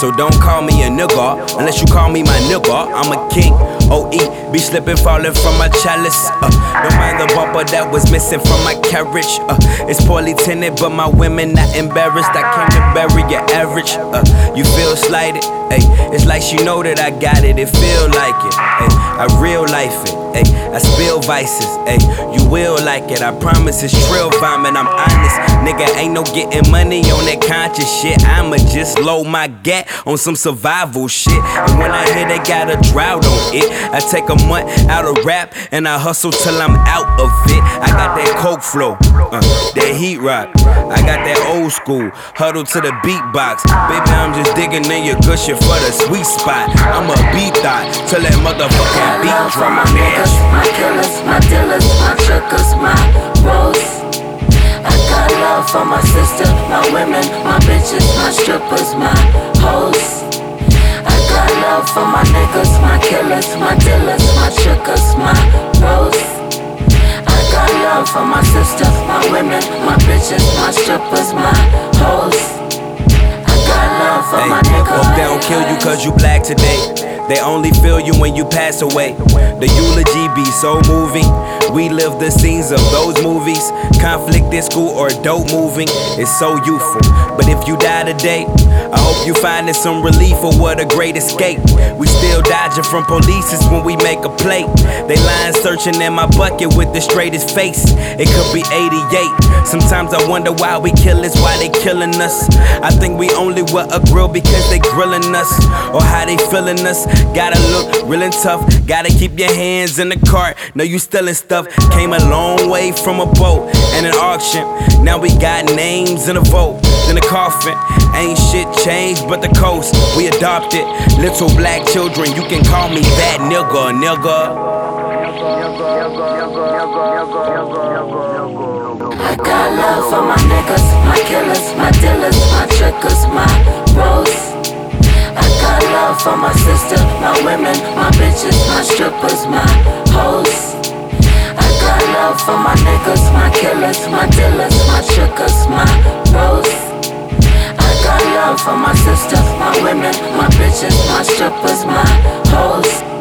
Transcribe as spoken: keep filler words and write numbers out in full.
So don't call me a nigga unless you call me my nigga. I'm a king, O E, be slipping, falling from my chalice. Uh, don't mind the bumper that was missing from my carriage. Uh, it's poorly tinted, but my women not embarrassed. I came to bury your average. Uh, you feel slighted, ayy. It's like she know that I got it. It feel like it, ayy. I real life it, ayy. I spill vices, ayy. You will like it. I promise it's trill vomit. I'm honest, nigga. Ain't no getting money on that conscious shit. I'ma just load my gat on some survival shit. And when I hear they got a drought on it, I take a month out of rap and I hustle till I'm out of it. I got that coke flow, uh, that heat rock. I got that old school huddle to the beatbox. Baby, I'm just digging in your good shit for the sweet spot. I'm a beat thot till that motherfucking beat drop. My niggas, my killers, my dealers, my truckers, my bros. I got love for my sister, my women, my bitches, my strippers, my hoes. I got love for my niggas, my killers, my dealers, my truckers, my bros. I got love for my sister, my women, my bitches, my strippers, my hoes. I got love for hey, my niggas. Hope they don't kill you cause you black today. They only feel you when you pass away. The eulogy be so moving. We live the scenes of those movies. Conflict in school or dope moving. It's so youthful. But if you die today, I hope you finding some relief or what a great escape. We still dodging from polices when we make a plate. They lying searching in my bucket with the straightest face. It could be eighty-eight. Sometimes I wonder why we kill us, why they killing us. I think we only wear a grill because they grilling us, or how they feeling us. Gotta look real and tough, gotta keep your hands in the cart. Know you stealing stuff. Came a long way from a boat and an auction. Now we got names in a vote, in a coffin. Ain't shit changed but the coast. We adopted little black children. You can call me that nigga, nigga. I got love for my niggas, my killers, my dealers, my truckers, my bros. I got love for my sister, my women, my bitches, my strippers, my hoes. I got love for my niggas, my killers, my dealers, my truckers, my bros. I got love for my sister, my women, my bitches, my strippers, my hoes.